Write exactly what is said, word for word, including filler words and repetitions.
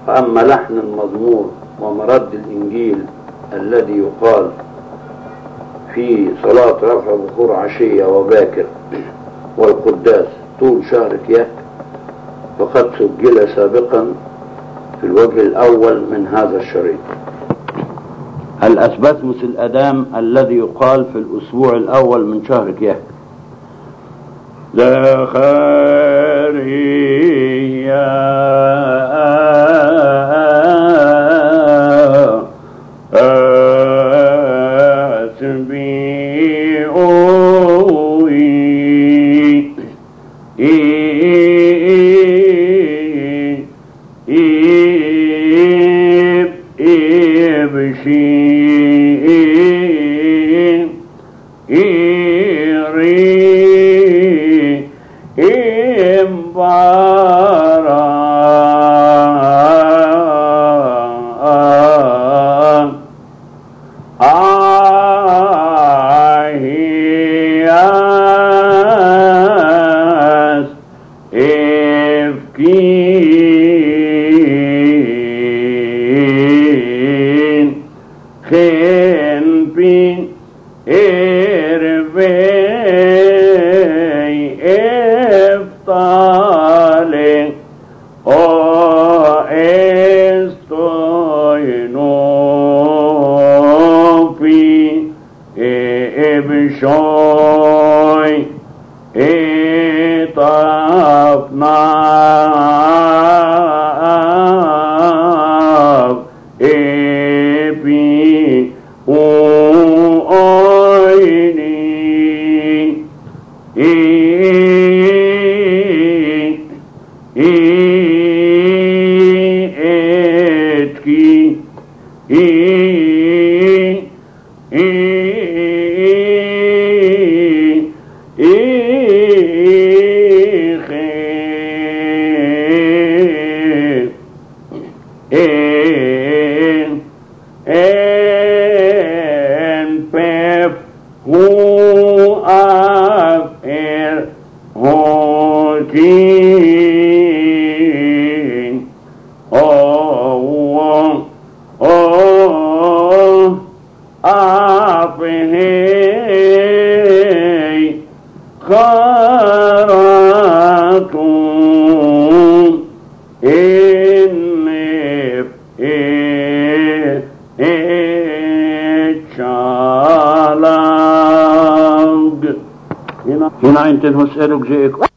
فأما لحن المزمور ومرد الإنجيل الذي يقال في صلاة رفع بخور عشية وباكر والقداس طول شهر كياك فقد سجل سابقا في الوجه الأول من هذا الشريط. الأسباسموس الأدام الذي يقال في الأسبوع الأول من شهر كياك. زكريا هنا انت نسألك جيك